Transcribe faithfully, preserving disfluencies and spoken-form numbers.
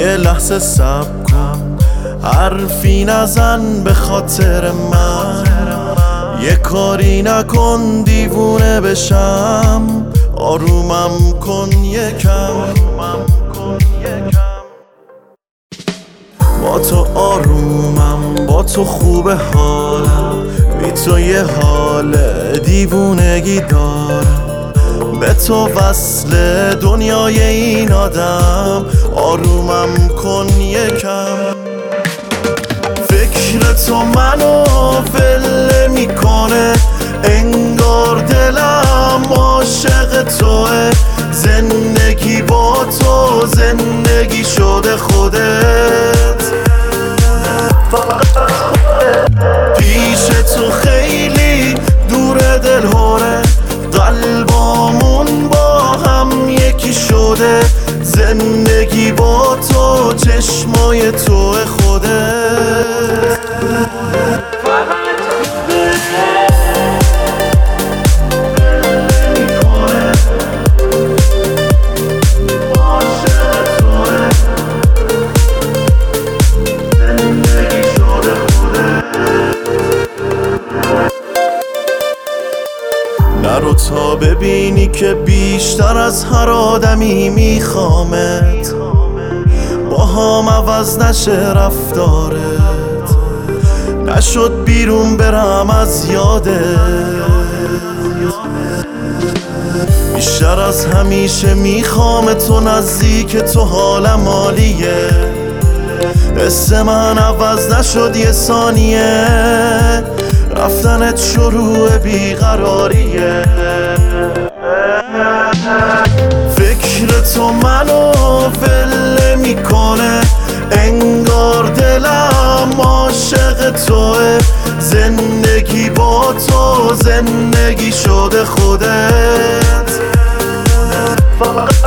یه لحظه صبر کن، حرفی نزن به خاطر من، یه کاری نکن دیوونه بشم، آرومم کن یکم. با تو آرومم، با تو خوب حالم، بی تو یه حال دیوونگی دارم، به تو وصل دنیای این آدم، آرومم کن یکم. فکر تو منو ول میکنه، انگار دلم عاشق توه، زندگی با تو زندگی شده خودت، پیش تو خیلی دور دل هره، قلبامون با هم یکی شده، زندگی با تو چشمای تو خودت. نرو تا ببینی که بیشتر از هر آدمی میخوامت، با هم عوض نشه رفتارت، نشد بیرون برم از یادت، بیشتر از همیشه میخوام تو نزدیک تو، حالم عالیه، حس من عوض نشد یه ثانیه، رفتنت شروع بیقراریه. فکر تو منو ول میکنه، انگار دلم عاشق توه، زندگی با تو زندگی شده خودت.